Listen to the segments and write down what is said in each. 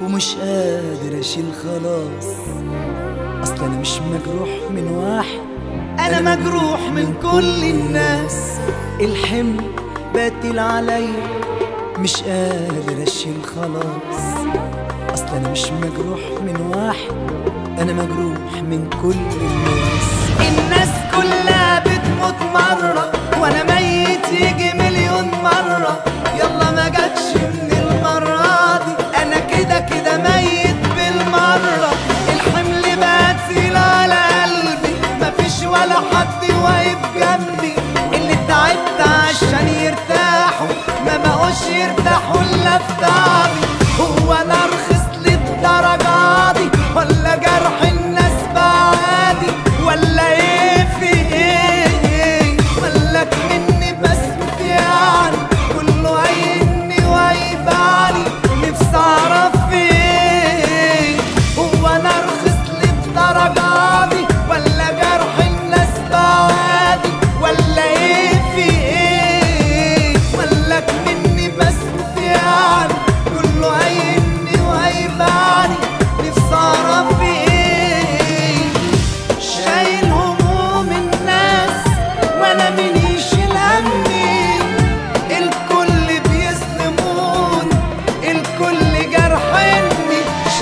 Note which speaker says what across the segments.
Speaker 1: ومش قادر اشيل خلاص. اصل انا مش مجروح من واحد، انا مجروح من كل الناس. الحمل باتل عليا مش قادر اشيل خلاص. اصل انا مش مجروح من واحد، انا مجروح من كل الناس. الناس كلها بتموت مرة وانا ميت يجي مليون مرة. يلا ما جاتش من المرة دي، انا كده كده ميت بالمرة. الحمل بقى تقيل على قلبي، مفيش ولا حد واقف جنبي. اللي تعبت عشان يرتاحوا ما بقوش يرتاحوا الا في تعبي. هو انا ارخص للدرجة دي ولا جرح الناس بقى عادي ولا ايه في ايه؟ مالك مني بس يعني كله عيني وعيباني. نفسي اعرف في ايه؟ هو انا ارخص للدرجة دي ولا جرح الناس بقى عادي ولا ايه في ايه؟ مالك مني بس يعني كله عيني وعيباني. نفسي اعرف في ايه؟ شايل هموم الناس وانا مين يشيل همي؟ الكل بيظلمون، الكل جرحني.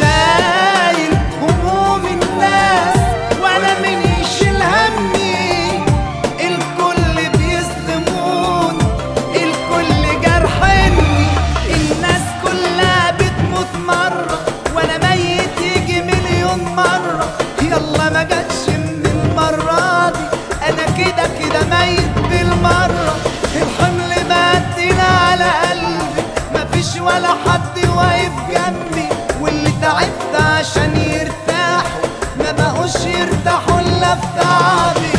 Speaker 1: شايل هموم الناس وانا مين يشيل همي؟ الكل بيظلمون، الكل جرحني. الناس كلها بتموت مرة وانا ميت يجي مليون مرة. يلا ما جاتش من المرة دي، انا كده كده ميت بالمرة. الحمل بقتل على قلبي، مفيش ولا حد واقف جنبي. واللي تعبت عشان يرتاحوا ما بقوش يرتاحوا الا في تعبي.